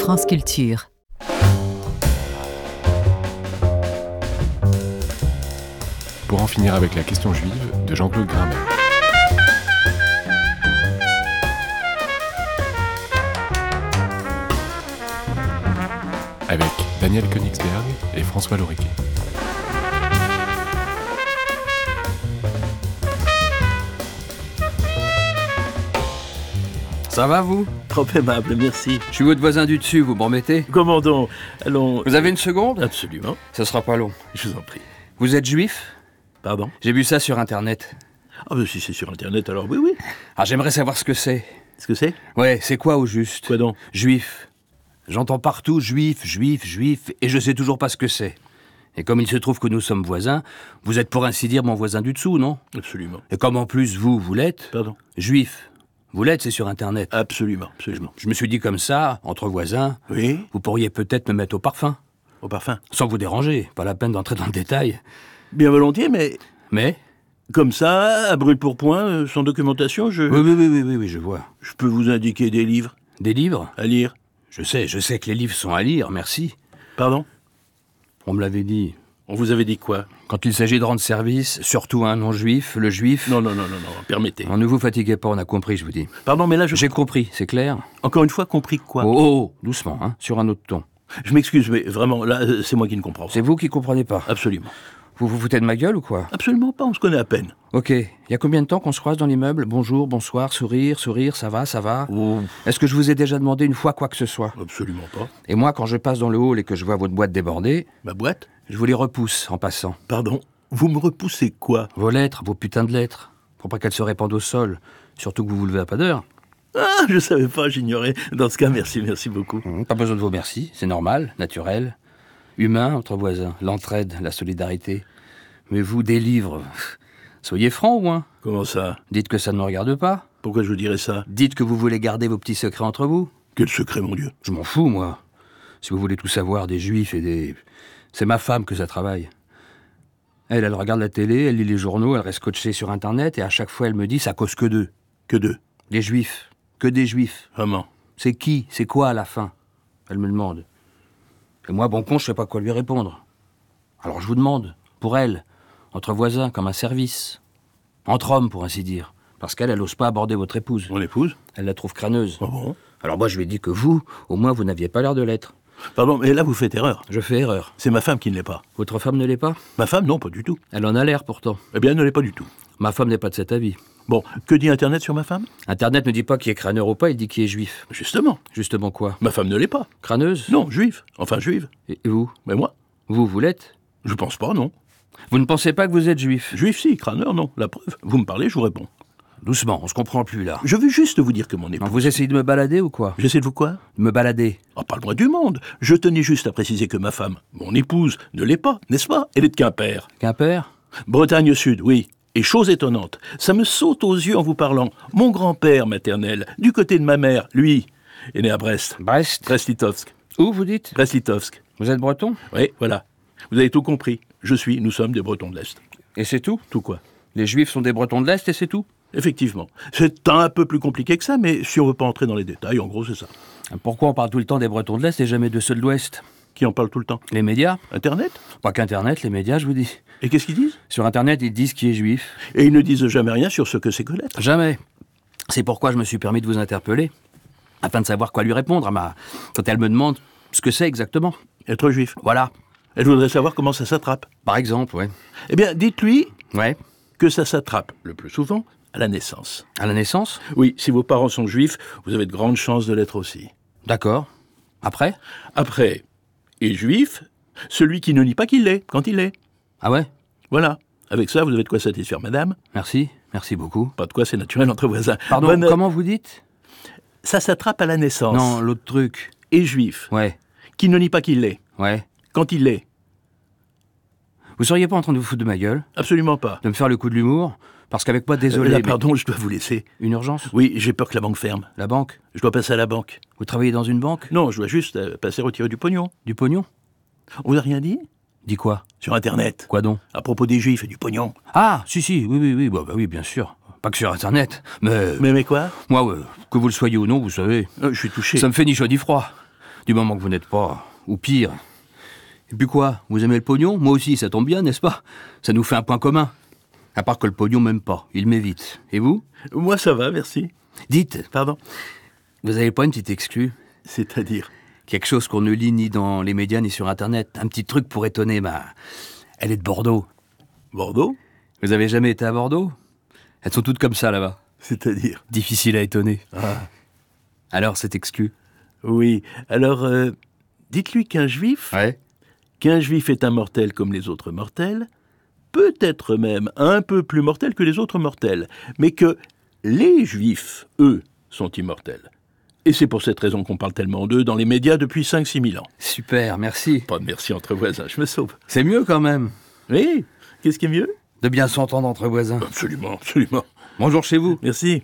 France Culture. Pour en finir avec la question juive de Jean-Claude Grimbert. Avec Daniel Königsberg et François Loriquet. Ça va, vous ? Trop aimable, merci. Je suis votre voisin du dessus, vous m'en mettez ? Comment donc ? Allons... Vous avez une seconde ? Absolument. Ça sera pas long. Je vous en prie. Vous êtes juif ? Pardon ? J'ai vu ça sur Internet. Ah ben si c'est sur Internet, alors oui. Ah, j'aimerais savoir ce que c'est. Ce que c'est ? Ouais, c'est quoi au juste ? Quoi donc ? Juif. J'entends partout juif, et je sais toujours pas ce que c'est. Et comme il se trouve que nous sommes voisins, vous êtes pour ainsi dire mon voisin du dessous, non ? Absolument. Et comme en plus vous l'êtes, Pardon ? juif. Vous l'êtes, c'est sur Internet. Absolument. Je me suis dit comme ça, entre voisins, Oui ? vous pourriez peut-être me mettre au parfum. Au parfum ? Sans vous déranger, pas la peine d'entrer dans le détail. Bien volontiers, mais Mais comme ça, à brûle pour point, sans documentation, oui, je vois. je peux vous indiquer des livres Des livres ? à lire. Je sais que les livres sont à lire, merci. Pardon ? On me l'avait dit. On vous avait dit quoi ? Quand il s'agit de rendre service, surtout à un non-juif, le juif... Non, permettez. Non, ne vous fatiguez pas, on a compris, je vous dis. Pardon, mais là, J'ai compris, c'est clair ? Encore une fois, compris quoi ? Oh, doucement, hein, sur un autre ton. Je m'excuse, mais vraiment, là, c'est moi qui ne comprends pas. C'est vous qui comprenez pas. Absolument. Vous vous foutez de ma gueule ou quoi ? Absolument pas, on se connaît à peine. Ok, il y a combien de temps qu'on se croise dans l'immeuble ? Bonjour, bonsoir, sourire, ça va ? Oh, Est-ce que je vous ai déjà demandé une fois quoi que ce soit ? absolument pas. Et moi, quand je passe dans le hall et que je vois votre boîte débordée, Ma boîte ? je vous les repousse en passant. Pardon, vous me repoussez quoi ? Vos lettres, vos putains de lettres, pour pas qu'elles se répandent au sol, surtout que vous vous levez à pas d'heure. Ah, je savais pas, j'ignorais. Dans ce cas, merci beaucoup. Pas besoin de vos merci, c'est normal, naturel. Humain, entre voisins, l'entraide, la solidarité. Mais vous, des livres, soyez francs au moins. Comment ça ? Dites que ça ne me regarde pas. Pourquoi je vous dirais ça ? Dites que vous voulez garder vos petits secrets entre vous. Quel secret, mon Dieu ? Je m'en fous, moi. Si vous voulez tout savoir des juifs et des... C'est ma femme que ça travaille. Elle regarde la télé, elle lit les journaux, elle reste scotchée sur Internet et à chaque fois elle me dit ça cause que d'eux. Que d'eux ? Des juifs. Que des juifs. Vraiment ? C'est qui ? C'est quoi à la fin ? Elle me demande. Et moi, bon con, je sais pas quoi lui répondre. Alors je vous demande, pour elle, entre voisins, comme un service. Entre hommes, pour ainsi dire. Parce qu'elle n'ose pas aborder votre épouse. Mon épouse ? Elle la trouve crâneuse. Ah bon ? Alors moi, je lui ai dit que vous, au moins, vous n'aviez pas l'air de l'être. Pardon, mais là, vous faites erreur. Je fais erreur. C'est ma femme qui ne l'est pas. Votre femme ne l'est pas ? Ma femme, non, pas du tout. Elle en a l'air, pourtant. Eh bien, elle ne l'est pas du tout. Ma femme n'est pas de cet avis. Bon, que dit Internet sur ma femme ? Internet ne dit pas qui est crâneur ou pas, il dit qui est juif. Justement. Justement quoi ? Ma femme ne l'est pas. Crâneuse ? Non, juive. Enfin, juive. Et vous ? Mais moi ? Vous l'êtes ? Je pense pas, non. Vous ne pensez pas que vous êtes juif ? Juif, si, crâneur, non. La preuve. Vous me parlez, je vous réponds. Doucement, on se comprend plus là. Je veux juste vous dire que mon Non, épouse... vous essayez de me balader ou quoi ? J'essaie de vous quoi ? De me balader. Oh, pas le droit du monde. Je tenais juste à préciser que ma femme, mon épouse, ne l'est pas, n'est-ce pas ? Elle est de Quimper. Quimper ? Bretagne Sud, oui. Et chose étonnante, ça me saute aux yeux en vous parlant. Mon grand-père maternel, du côté de ma mère, lui, est né à Brest. Brest ? Brest-Litovsk. Où vous dites ? Brest-Litovsk. Vous êtes breton ? Oui, voilà. Vous avez tout compris. Nous sommes des Bretons de l'Est. Et c'est tout ? Tout quoi ? Les juifs sont des bretons de l'Est et c'est tout ? Effectivement. C'est un peu plus compliqué que ça, mais si on veut pas entrer dans les détails, en gros, c'est ça. Pourquoi on parle tout le temps des bretons de l'Est et jamais de ceux de l'Ouest ? Qui en parle tout le temps ? Les médias ? Internet ? Pas qu'Internet, les médias, je vous dis. Et qu'est-ce qu'ils disent ? Sur Internet, ils disent qui est juif. Et ils ne disent jamais rien sur ce que c'est que l'être. Jamais. C'est pourquoi je me suis permis de vous interpeller, afin de savoir quoi lui répondre quand elle me demande ce que c'est exactement. Être juif. Voilà. Elle voudrait savoir comment ça s'attrape. Par exemple, ouais. Eh bien, dites-lui Ouais. que ça s'attrape, le plus souvent, à la naissance. À la naissance ? Oui, si vos parents sont juifs, vous avez de grandes chances de l'être aussi. D'accord. Après ? Après, est juif, celui qui ne nie pas qu'il l'est, quand il l'est. Ah ouais ? Voilà. Avec ça, vous avez de quoi satisfaire madame. Merci beaucoup. Pas de quoi, c'est naturel entre voisins. Pardon, Bonne- comment vous dites ? Ça s'attrape à la naissance. Non, l'autre truc. Est juif, Ouais, qui ne nie pas qu'il l'est, ouais. quand il l'est. Vous seriez pas en train de vous foutre de ma gueule ? Absolument pas. De me faire le coup de l'humour ? Parce qu'avec moi, désolé, Là, mais... pardon, je dois vous laisser. Une urgence ? Oui, j'ai peur que la banque ferme. La banque ? Je dois passer à la banque. Vous travaillez dans une banque ? Non, je dois juste passer retirer du pognon. Du pognon ? On vous a rien dit ? Dis quoi ? Sur Internet. Quoi donc ? À propos des juifs et du pognon. Ah, si, oui, bah oui, bien sûr. Pas que sur Internet, mais... Mais quoi ? Moi, que vous le soyez ou non, vous savez, Je suis touché. ça me fait ni chaud ni froid. Du moment que vous n'êtes pas, ou pire. Et puis quoi, vous aimez le pognon? Moi aussi, ça tombe bien, n'est-ce pas? Ça nous fait un point commun. À part que le pognon m'aime pas, il m'évite. Et vous? Moi, ça va, merci. Dites, Pardon? vous avez pas une petite exclue? C'est-à-dire? Quelque chose qu'on ne lit ni dans les médias ni sur Internet. Un petit truc pour étonner, elle est de Bordeaux. Bordeaux? Vous avez jamais été à Bordeaux? Elles sont toutes comme ça, là-bas. C'est-à-dire? Difficile à étonner. Ah. Alors, c'est exclu? Oui, alors, dites-lui qu'un juif est un mortel comme les autres mortels, peut-être même un peu plus mortel que les autres mortels, mais que les juifs, eux, sont immortels. Et c'est pour cette raison qu'on parle tellement d'eux dans les médias depuis 5-6 000 ans. Super, merci. Pas de merci entre voisins, je me sauve. C'est mieux quand même. Oui, qu'est-ce qui est mieux? De bien s'entendre entre voisins. Absolument, absolument. Bonjour chez vous. Merci.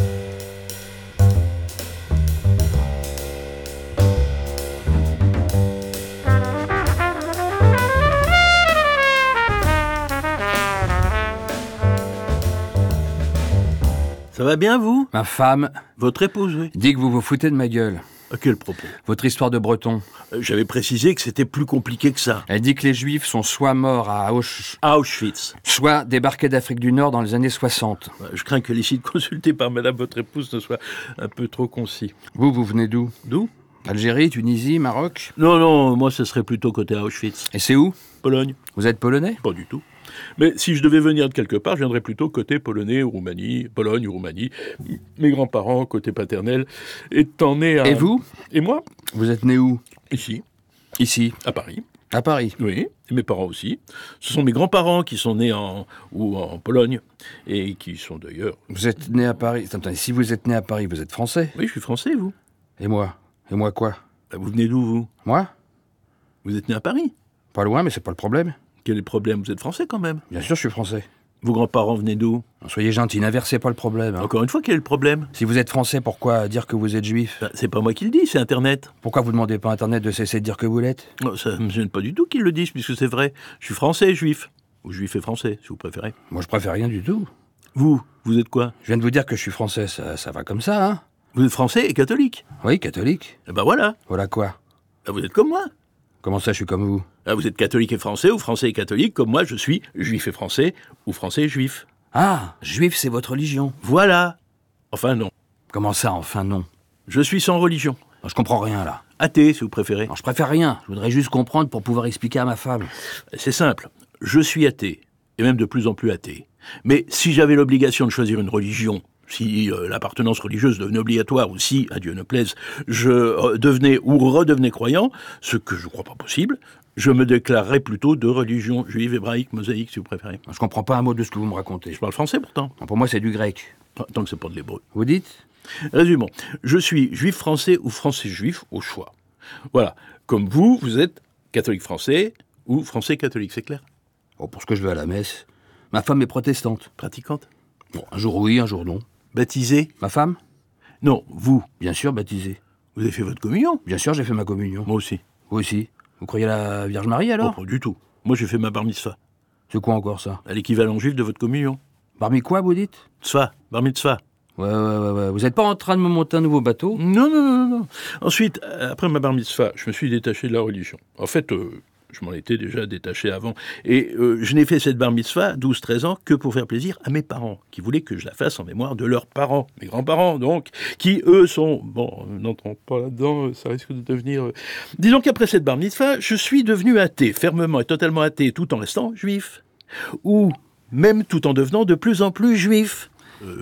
Ça va bien, vous? Ma femme Votre épouse, oui. dit que vous vous foutez de ma gueule. À quel propos? Votre histoire de breton. J'avais précisé que c'était plus compliqué que ça. Elle dit que les juifs sont soit morts à Auschwitz. soit débarqués d'Afrique du Nord dans les années 60. Je crains que les sites consultés par madame votre épouse ne soient un peu trop concis. Vous venez d'où? D'où? Algérie, Tunisie, Maroc? Non, moi ce serait plutôt côté Auschwitz. Et c'est où? Pologne? Vous êtes polonais? Pas du tout. Mais si je devais venir de quelque part, je viendrais plutôt côté polonais ou Roumanie, Pologne ou Roumanie. Mes grands-parents, côté paternel, étant nés à... Et vous? Et moi? Vous êtes né où? Ici, Ici, à Paris. à Paris. Oui, et mes parents aussi. Ce sont mes grands-parents qui sont nés en Pologne, et qui sont d'ailleurs... Vous êtes né à Paris. Attendez, si vous êtes né à Paris, vous êtes français? Oui, je suis français, vous. Et moi? Et moi quoi? Vous venez d'où, vous? Moi? Vous êtes né à Paris. Pas loin, mais c'est pas le problème. Quel est le problème? Vous êtes français quand même. Bien sûr, je suis français. Vos grands-parents venaient d'où? Soyez gentil, n'inversez pas le problème. Hein. Encore une fois, quel est le problème? Si vous êtes français, pourquoi dire que vous êtes juif? C'est pas moi qui le dis, c'est Internet. Pourquoi vous demandez pas à Internet de cesser de dire que vous l'êtes? Ça me gêne pas du tout qu'ils le disent, puisque c'est vrai. Je suis français et juif. Ou juif et français, si vous préférez. Moi, je préfère rien du tout. Vous êtes quoi? Je viens de vous dire que je suis français, ça va comme ça, hein? Vous êtes français et catholique. Oui, catholique. Eh ben voilà. Voilà quoi? Vous êtes comme moi. Comment ça, je suis comme vous? Vous êtes catholique et français, ou français et catholique, comme moi je suis juif et français, ou français et juif. Ah, juif, c'est votre religion. Voilà. Enfin non. Comment ça, enfin non? Je suis sans religion. Je comprends rien, là. Athée, si vous préférez. Non, je préfère rien. Je voudrais juste comprendre pour pouvoir expliquer à ma femme. C'est simple. Je suis athée, et même de plus en plus athée. Mais si j'avais l'obligation de choisir une religion, si l'appartenance religieuse devenait obligatoire, ou si, à Dieu ne plaise, je devenais ou redevenais croyant, ce que je ne crois pas possible, je me déclarerais plutôt de religion juive, hébraïque, mosaïque, si vous préférez. Je comprends pas un mot de ce que vous me racontez. Je parle français pourtant. Pour moi, c'est du grec. Tant que c'est pas de l'hébreu. Vous dites? Résumons. Je suis juif français ou français juif au choix. Voilà. Comme vous êtes catholique français ou français catholique, c'est clair? Oh, pour ce que je vais à la messe. Ma femme est protestante. Pratiquante? Bon, un jour oui, un jour non. Baptisée? Ma femme? Non, vous. Bien sûr, baptisée. Vous avez fait votre communion? Bien sûr, j'ai fait ma communion. Moi aussi. Vous aussi? Vous croyez à la Vierge Marie, alors? Pas du tout. Moi, j'ai fait ma bar mitzvah. C'est quoi encore, ça? À l'équivalent juif de votre communion. Parmi quoi, vous dites? Tzva, bar mitzvah. Ouais. Vous n'êtes pas en train de me monter un nouveau bateau? Non. Ensuite, après ma bar mitzvah, je me suis détaché de la religion. En fait, je m'en étais déjà détaché avant. Et je n'ai fait cette bar mitzvah, 12-13 ans, que pour faire plaisir à mes parents, qui voulaient que je la fasse en mémoire de leurs parents, mes grands-parents donc, qui eux sont... Bon, n'entrons pas là-dedans, ça risque de devenir... Disons qu'après cette bar mitzvah, je suis devenu athée, fermement et totalement athée, tout en restant juif. Ou même tout en devenant de plus en plus juif.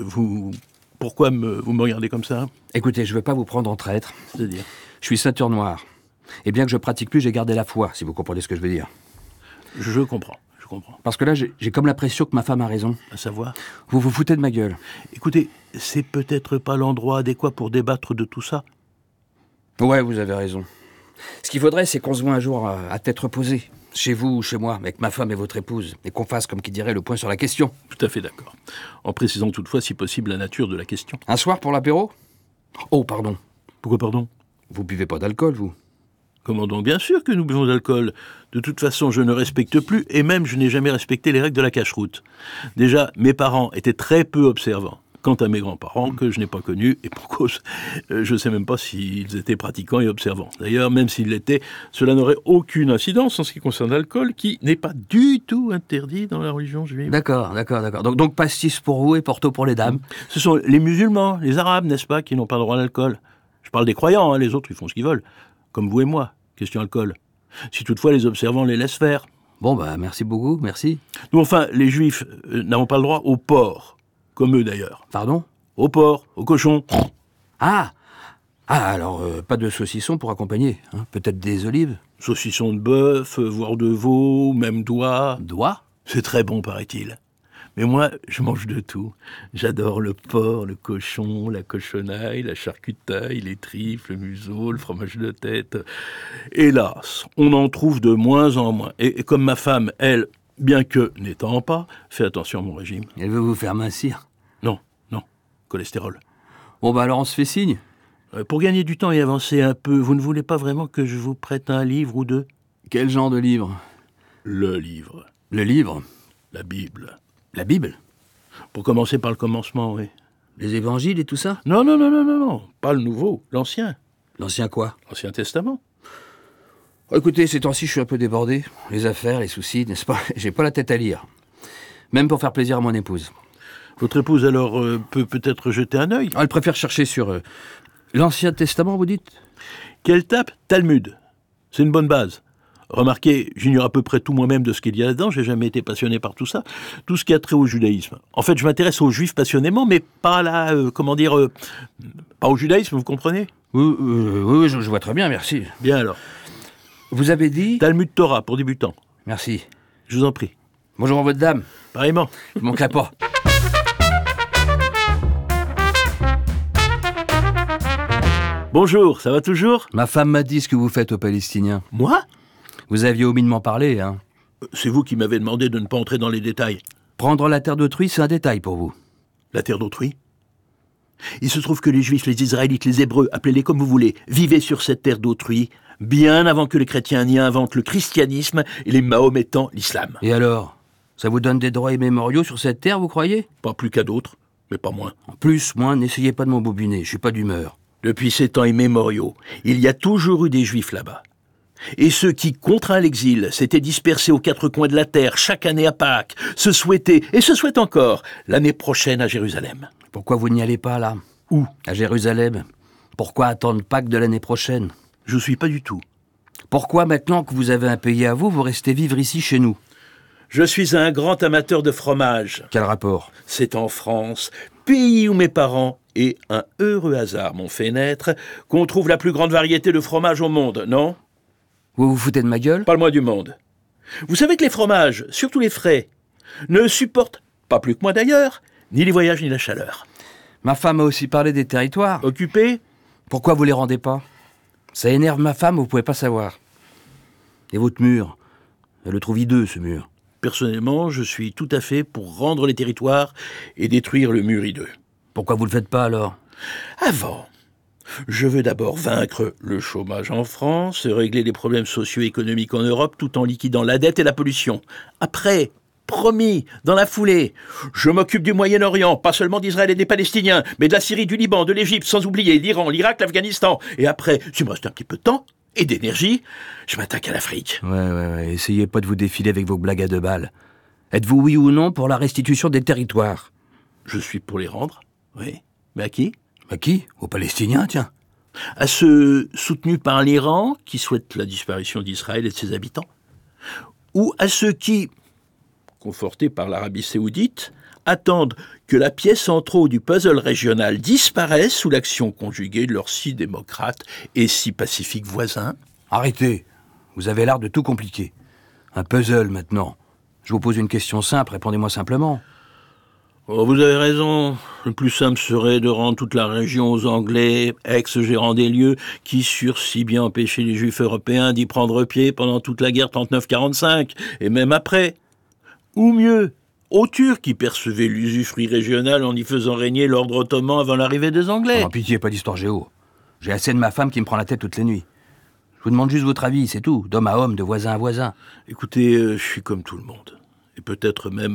Pourquoi vous me regardez comme ça? Écoutez, je ne veux pas vous prendre en traître. C'est-à-dire? Je suis ceinture noire. Et bien que je pratique plus, j'ai gardé la foi, si vous comprenez ce que je veux dire. Je comprends. Parce que là, j'ai comme l'impression que ma femme a raison. À savoir? Vous vous foutez de ma gueule. Écoutez, c'est peut-être pas l'endroit adéquat pour débattre de tout ça. Ouais, vous avez raison. Ce qu'il faudrait, c'est qu'on se voit un jour à tête reposée. Chez vous ou chez moi, avec ma femme et votre épouse. Et qu'on fasse, comme qui dirait, le point sur la question. Tout à fait d'accord. En précisant toutefois, si possible, la nature de la question. Un soir pour l'apéro? Oh, pardon. Pourquoi pardon? Vous buvez pas d'alcool, vous? Comment donc? Bien sûr que nous buvons de l'alcool. De toute façon, je ne respecte plus, et même je n'ai jamais respecté les règles de la cache-route. Déjà, mes parents étaient très peu observants. Quant à mes grands-parents, que je n'ai pas connus, et pour cause, je ne sais même pas s'ils étaient pratiquants et observants. D'ailleurs, même s'ils l'étaient, cela n'aurait aucune incidence en ce qui concerne l'alcool, qui n'est pas du tout interdit dans la religion juive. D'accord. Donc pastis pour vous et porto pour les dames. Ce sont les musulmans, les arabes, n'est-ce pas, qui n'ont pas le droit à l'alcool. Je parle des croyants, les autres, ils font ce qu'ils veulent. Comme vous et moi, question alcool. Si toutefois les observants les laissent faire. Bon, merci beaucoup, merci. Nous, enfin, les juifs n'avons pas le droit au porc, comme eux d'ailleurs. Pardon ? Au porc, au cochon. Alors, pas de saucisson pour accompagner, hein. Peut-être des olives ? Saucisson de bœuf, voire de veau, même d'oie. Doigts ? C'est très bon, paraît-il. Mais moi, je mange de tout. J'adore le porc, le cochon, la cochonaille, la charcutaille, les tripes, le museau, le fromage de tête. Hélas, on en trouve de moins en moins. Et comme ma femme, elle, bien que n'étant pas, fait attention à mon régime. Elle veut vous faire mincir ? Non, cholestérol. Bon, alors on se fait signe ? Pour gagner du temps et avancer un peu, vous ne voulez pas vraiment que je vous prête un livre ou deux ? Quel genre de livre ? Le livre. Le livre ? La Bible. La Bible ? Pour commencer par le commencement, oui. Les évangiles et tout ça ? Non, pas le nouveau, l'ancien. L'ancien quoi ? L'Ancien Testament. Écoutez, ces temps-ci, je suis un peu débordé. Les affaires, les soucis, n'est-ce pas ? J'ai pas la tête à lire. Même pour faire plaisir à mon épouse. Votre épouse, alors, peut peut-être jeter un œil. Elle préfère chercher sur l'Ancien Testament, vous dites ? Qu'elle tape Talmud. C'est une bonne base. Remarquez, j'ignore à peu près tout moi-même de ce qu'il y a là-dedans, j'ai jamais été passionné par tout ça, tout ce qui a trait au judaïsme. En fait, je m'intéresse aux juifs passionnément, mais pas là, pas au judaïsme, vous comprenez ? Oui, je vois très bien, merci. Bien alors. Vous avez dit ? Talmud Torah, pour débutants. Merci. Je vous en prie. Bonjour, votre dame. Pareillement. Je ne manquerai pas. Bonjour, ça va toujours ? Ma femme m'a dit ce que vous faites aux Palestiniens. Moi ? Vous aviez omis de m'en parler, hein. C'est vous qui m'avez demandé de ne pas entrer dans les détails. Prendre la terre d'autrui, c'est un détail pour vous. La terre d'autrui ? Il se trouve que les Juifs, les Israélites, les Hébreux, appelez-les comme vous voulez, vivaient sur cette terre d'autrui, bien avant que les chrétiens n'y inventent le christianisme et les Mahométans l'islam. Et alors ? Ça vous donne des droits immémoriaux sur cette terre, vous croyez ? Pas plus qu'à d'autres, mais pas moins. En plus, moi, n'essayez pas de m'embobiner, je suis pas d'humeur. Depuis ces temps immémoriaux, il y a toujours eu des Juifs là-bas. Et ceux qui, contraints à l'exil, s'étaient dispersés aux quatre coins de la terre chaque année à Pâques, se souhaitaient, et se souhaitent encore, l'année prochaine à Jérusalem. Pourquoi vous n'y allez pas, là ? Où ? À Jérusalem. Pourquoi attendre Pâques de l'année prochaine ? Je ne suis pas du tout. Pourquoi, maintenant que vous avez un pays à vous, vous restez vivre ici chez nous ? Je suis un grand amateur de fromage. Quel rapport ? C'est en France, pays où mes parents et un heureux hasard m'ont fait naître, qu'on trouve la plus grande variété de fromages au monde, non ? Vous vous foutez de ma gueule ? Parle-moi du monde. Vous savez que les fromages, surtout les frais, ne supportent, pas plus que moi d'ailleurs, ni les voyages ni la chaleur. Ma femme a aussi parlé des territoires. Occupés ? Pourquoi vous les rendez pas ? Ça énerve ma femme, vous pouvez pas savoir. Et votre mur ? Elle le trouve hideux, ce mur. Personnellement, je suis tout à fait pour rendre les territoires et détruire le mur hideux. Pourquoi vous le faites pas, alors ? Avant, je veux d'abord vaincre le chômage en France, régler les problèmes socio-économiques en Europe tout en liquidant la dette et la pollution. Après, promis, dans la foulée, je m'occupe du Moyen-Orient, pas seulement d'Israël et des Palestiniens, mais de la Syrie, du Liban, de l'Égypte, sans oublier l'Iran, l'Irak, l'Afghanistan. Et après, s'il me reste un petit peu de temps et d'énergie, je m'attaque à l'Afrique. Ouais, essayez pas de vous défiler avec vos blagues à 2 balles. Êtes-vous oui ou non pour la restitution des territoires ? Je suis pour les rendre, oui. Mais à qui ? À qui ? Aux Palestiniens, tiens. À ceux soutenus par l'Iran, qui souhaitent la disparition d'Israël et de ses habitants ? Ou à ceux qui, confortés par l'Arabie saoudite, attendent que la pièce en trop du puzzle régional disparaisse sous l'action conjuguée de leurs si démocrates et si pacifiques voisins ? Arrêtez. Vous avez l'art de tout compliquer. Un puzzle, maintenant. Je vous pose une question simple, répondez-moi simplement. Oh, vous avez raison. Le plus simple serait de rendre toute la région aux Anglais, ex-gérants des lieux, qui surent si bien empêcher les Juifs européens d'y prendre pied pendant toute la guerre 39-45, et même après. Ou mieux, aux Turcs qui percevaient l'usufruit régional en y faisant régner l'ordre ottoman avant l'arrivée des Anglais. En pitié, pas d'histoire géo. J'ai assez de ma femme qui me prend la tête toutes les nuits. Je vous demande juste votre avis, c'est tout, d'homme à homme, de voisin à voisin. Écoutez, je suis comme tout le monde, et peut-être même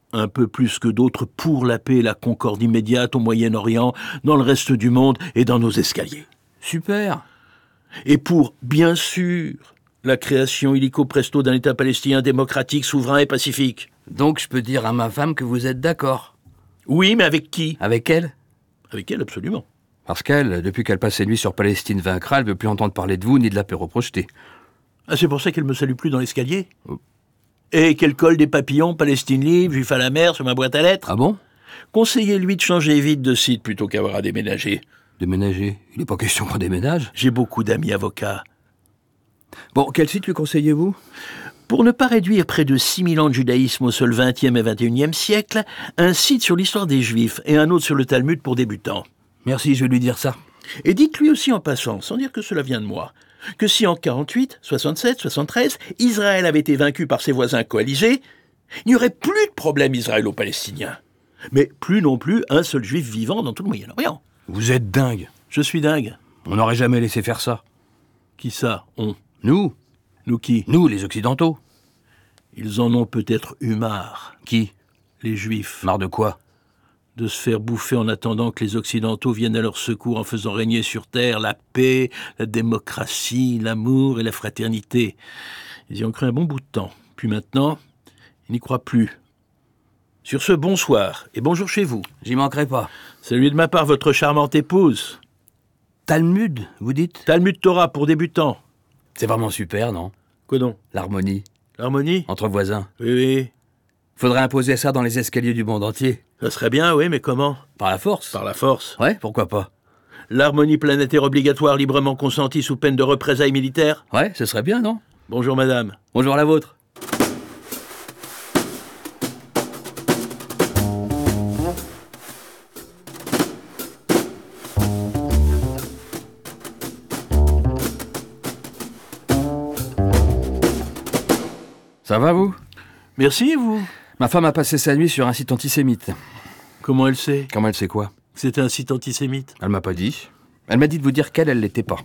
un peu plus que d'autres, pour la paix et la concorde immédiate au Moyen-Orient, dans le reste du monde et dans nos escaliers. Super. Et pour, bien sûr, la création illico presto d'un État palestinien démocratique, souverain et pacifique. Donc je peux dire à ma femme que vous êtes d'accord. Oui, mais avec qui? Avec elle? Avec elle, absolument. Parce qu'elle, depuis qu'elle passe ses nuits sur Palestine vaincra, elle ne veut plus entendre parler de vous ni de l'apéro projeté. Ah, c'est pour ça qu'elle me salue plus dans l'escalier? Et qu'elle colle des papillons, Palestine libre, juif à la mer, sur ma boîte à lettres? Ah bon? Conseillez-lui de changer vite de site plutôt qu'avoir à déménager. Déménager? Il n'est pas question qu'on déménage. J'ai beaucoup d'amis avocats. Bon, quel site lui conseillez-vous? Pour ne pas réduire près de 6000 ans de judaïsme au seul 20e et 21e siècle, un site sur l'histoire des Juifs et un autre sur le Talmud pour débutants. Merci, je vais lui dire ça. Et dites-lui aussi en passant, sans dire que cela vient de moi, que si en 48, 67, 73, Israël avait été vaincu par ses voisins coalisés, il n'y aurait plus de problème israélo-palestinien. Mais plus non plus un seul juif vivant dans tout le Moyen-Orient. Vous êtes dingue. Je suis dingue. On n'aurait jamais laissé faire ça. Qui ça, on? Nous? Nous qui? Nous, les Occidentaux. Ils en ont peut-être eu marre. Qui? Les Juifs. Marre de quoi? De se faire bouffer en attendant que les Occidentaux viennent à leur secours en faisant régner sur Terre la paix, la démocratie, l'amour et la fraternité. Ils y ont cru un bon bout de temps. Puis maintenant, ils n'y croient plus. Sur ce, bonsoir et bonjour chez vous. J'y manquerai pas. Salut de ma part, votre charmante épouse. Talmud, vous dites? Talmud Torah pour débutants. C'est vraiment super, non? Quoi donc? L'harmonie. L'harmonie? Entre voisins. Oui, oui. Faudrait imposer ça dans les escaliers du monde entier. Ça serait bien, oui, mais comment? Par la force. Par la force. Ouais, pourquoi pas? L'harmonie planétaire obligatoire librement consentie sous peine de représailles militaires? Ouais, ce serait bien, non? Bonjour madame. Bonjour la vôtre. Ça va, vous? Merci, vous. Ma femme a passé sa nuit sur un site antisémite. Comment elle sait? Comment elle sait quoi? C'était un site antisémite. Elle m'a pas dit. Elle m'a dit de vous dire qu'elle l'était pas.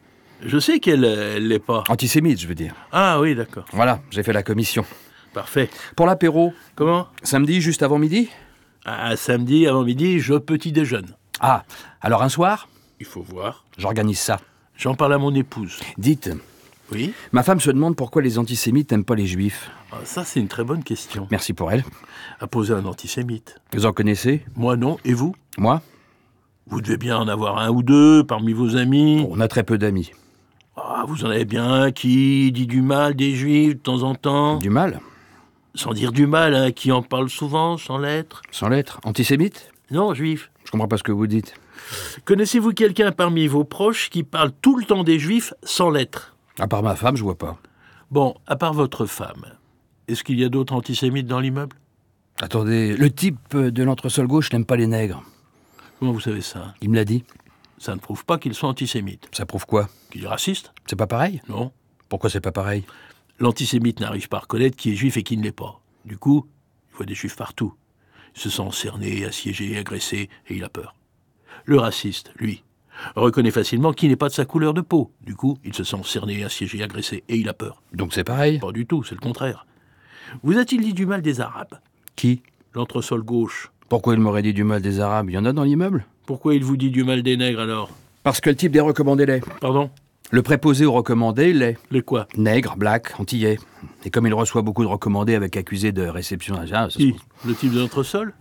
Je sais qu'elle l'est pas. Antisémite, je veux dire. Ah oui, d'accord. Voilà, j'ai fait la commission. Parfait. Pour l'apéro, Comment? samedi, juste avant midi? Ah, samedi, avant midi, je petit déjeune. Ah, alors un soir, Il faut voir. j'organise ça. J'en parle à mon épouse. Dites, Oui? ma femme se demande pourquoi les antisémites n'aiment pas les juifs. Ah, ça, c'est une très bonne question. Merci pour elle. À poser un antisémite. Vous en connaissez? Moi, non. Et vous? Moi? Vous devez bien en avoir un ou deux parmi vos amis. On a très peu d'amis. Ah, vous en avez bien un qui dit du mal des juifs de temps en temps. Du mal? Sans dire du mal, hein, qui en parle souvent, sans l'être. Sans lettres? Antisémite? Non, juif. Je comprends pas ce que vous dites. Connaissez-vous quelqu'un parmi vos proches qui parle tout le temps des juifs sans l'être? À part ma femme, je vois pas. Bon, à part votre femme, est-ce qu'il y a d'autres antisémites dans l'immeuble? Attendez, le type de l'entresol gauche n'aime pas les nègres. Comment vous savez ça? Il me l'a dit. Ça ne prouve pas qu'ils sont antisémites. Ça prouve quoi? Qu'il est raciste? C'est pas pareil? Non. Pourquoi c'est pas pareil? L'antisémite n'arrive pas à reconnaître qui est juif et qui ne l'est pas. Du coup, il voit des juifs partout. Il se sent cerné, assiégé, agressé, et il a peur. Le raciste, lui, reconnaît facilement qui n'est pas de sa couleur de peau. Du coup, il se sent cerné, assiégé, agressé, et il a peur. Donc c'est pareil? Pas du tout, c'est le contraire. Vous a-t-il dit du mal des Arabes? Qui? L'entresol gauche. Pourquoi il m'aurait dit du mal des Arabes? Il y en a dans l'immeuble? Pourquoi il vous dit du mal des nègres alors? Parce que le type des recommandés l'est. Pardon? Le préposé aux recommandés l'est. Les quoi? Nègre, black, antillais. Et comme il reçoit beaucoup de recommandés avec accusé de réception... Qui? Le type de l'entresol?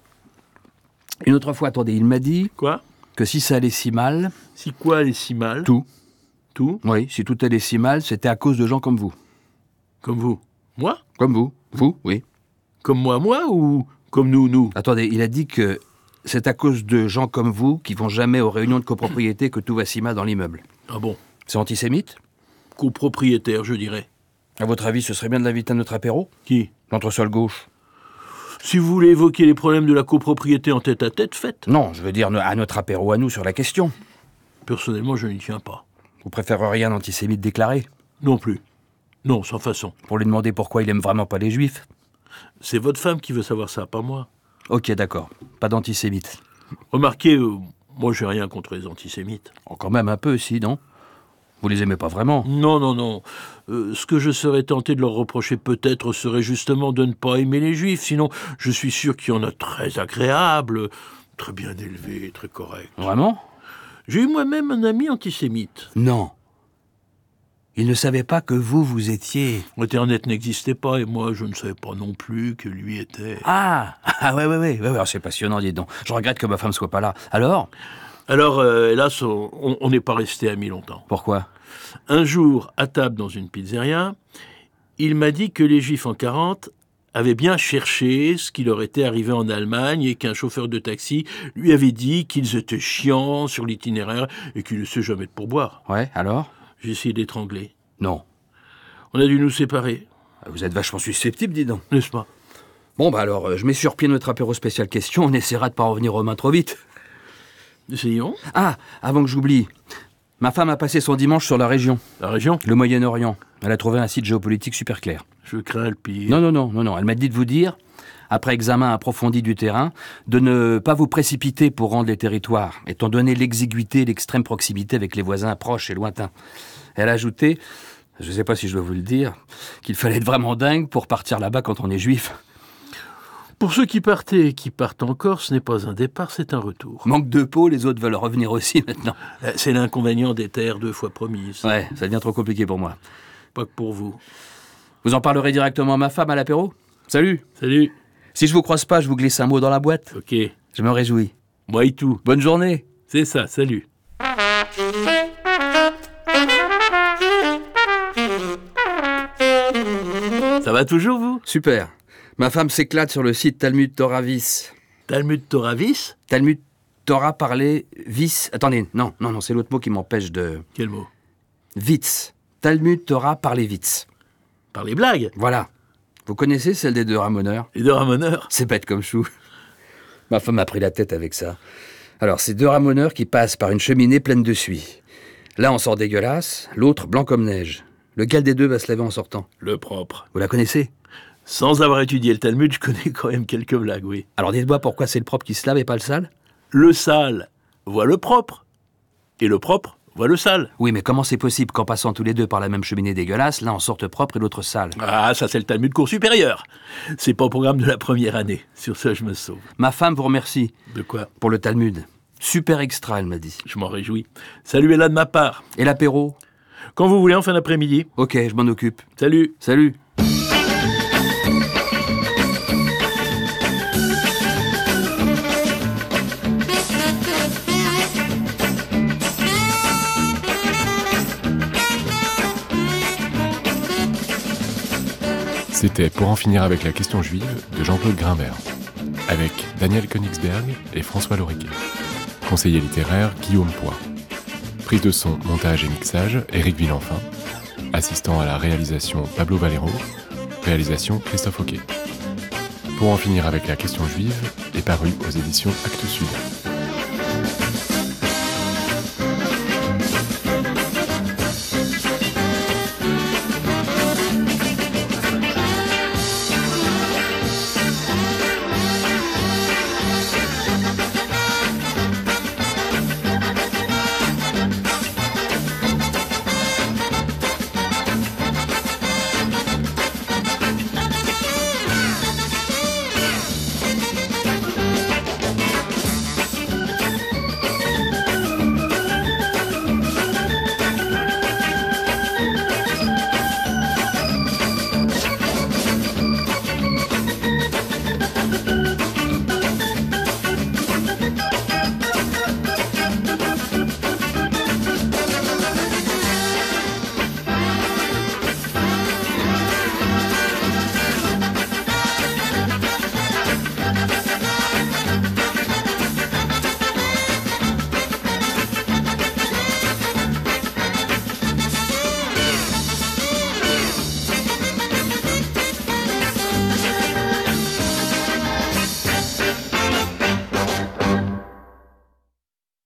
Une autre fois, attendez, il m'a dit Quoi? que si ça allait si mal... Si quoi allait si mal? Tout. Tout? Oui, si tout allait si mal, c'était à cause de gens comme vous. Comme vous? Moi? Comme vous. Vous, oui. Comme moi ou comme nous? Attendez, il a dit que c'est à cause de gens comme vous qui vont jamais aux réunions de copropriété que tout va si mal dans l'immeuble. Ah bon? C'est antisémite? Copropriétaire, je dirais. À votre avis, ce serait bien de l'inviter à notre apéro? Qui? L'entresol gauche. Si vous voulez évoquer les problèmes de la copropriété en tête-à-tête, faites. Non, je veux dire à notre apéro à nous sur la question. Personnellement, je n'y tiens pas. Vous préféreriez un antisémite déclaré? Non plus. Non, sans façon. Pour lui demander pourquoi il aime vraiment pas les juifs? C'est votre femme qui veut savoir ça, pas moi. Ok, d'accord. Pas d'antisémite. Remarquez, moi j'ai rien contre les antisémites. Oh, quand même un peu, si, non? Vous les aimez pas vraiment. Non, non, non. Ce que je serais tenté de leur reprocher peut-être serait justement de ne pas aimer les Juifs. Sinon, je suis sûr qu'il y en a très agréables, très bien élevés, très corrects. Vraiment? J'ai eu moi-même un ami antisémite. Non. Il ne savait pas que vous étiez... Internet n'existait pas et moi, je ne savais pas non plus que lui était... Ah ouais, c'est passionnant, dis donc. Je regrette que ma femme soit pas là. Alors? Alors, hélas, on n'est pas resté amis longtemps. Pourquoi? Un jour, à table dans une pizzeria, il m'a dit que les Juifs en 40 avaient bien cherché ce qui leur était arrivé en Allemagne et qu'un chauffeur de taxi lui avait dit qu'ils étaient chiants sur l'itinéraire et qu'il ne laissait jamais de pourboire. Ouais, alors? J'ai essayé d'étrangler. Non. On a dû nous séparer, Vous êtes vachement susceptible, dis donc. n'est-ce pas? Bon, alors, je mets sur pied notre apéro spécial question. On essaiera de pas revenir aux mains trop vite. Essayons. Ah, avant que j'oublie. Ma femme a passé son dimanche sur la région, La région? le Moyen-Orient. Elle a trouvé un site géopolitique super clair. Je crains le pire. Non. Elle m'a dit de vous dire, après examen approfondi du terrain, de ne pas vous précipiter pour rendre les territoires, étant donné l'exiguïté et l'extrême proximité avec les voisins proches et lointains. Elle a ajouté, je ne sais pas si je dois vous le dire, qu'il fallait être vraiment dingue pour partir là-bas quand on est juif. Pour ceux qui partaient et qui partent encore, ce n'est pas un départ, c'est un retour. Manque de peau, les autres veulent revenir aussi maintenant. C'est l'inconvénient des terres 2 fois promises. Ouais, ça devient trop compliqué pour moi. Pas que pour vous. Vous en parlerez directement à ma femme à l'apéro? Salut. Salut. Si je vous croise pas, je vous glisse un mot dans la boîte. Ok. Je me réjouis. Moi et tout. Bonne journée. C'est ça, salut. Ça va toujours, vous? Super. Ma femme s'éclate sur le site Talmud Torah Vis. Talmud Torah Vis? Talmud Torah parler vis. Attendez, non, c'est l'autre mot qui m'empêche de... Quel mot? Vitz. Talmud Torah parler vitz. Par les blagues? Voilà. Vous connaissez celle des 2 ramoneurs? Les 2 ramoneurs? C'est bête comme chou. Ma femme a pris la tête avec ça. Alors, c'est 2 ramoneurs qui passent par une cheminée pleine de suie. L'un en sort dégueulasse, l'autre blanc comme neige. Lequel des 2 va se laver en sortant? Le propre. Vous la connaissez? Sans avoir étudié le Talmud, je connais quand même quelques blagues, oui. Alors dites-moi pourquoi c'est le propre qui se lave et pas le sale? Le sale voit le propre, et le propre voit le sale. Oui, mais comment c'est possible qu'en passant tous les 2 par la même cheminée dégueulasse, l'un en sorte propre et l'autre sale? Ah, ça c'est le Talmud cours supérieur. C'est pas au programme de la première année. Sur ça, je me sauve. Ma femme vous remercie De quoi? pour le Talmud. Super extra, elle m'a dit. Je m'en réjouis. Saluez-la de ma part. Et l'apéro? Quand vous voulez, en fin d'après-midi. Ok, je m'en occupe. Salut. Salut. C'était Pour en finir avec la question juive de Jean-Claude Grimbert, avec Daniel Königsberg et François Loriquet. Conseiller littéraire Guillaume Poix. Prise de son, montage et mixage Éric Villenfin. Assistant à la réalisation Pablo Valero. Réalisation Christophe Hoquet. Pour en finir avec la question juive est paru aux éditions Actes Sud.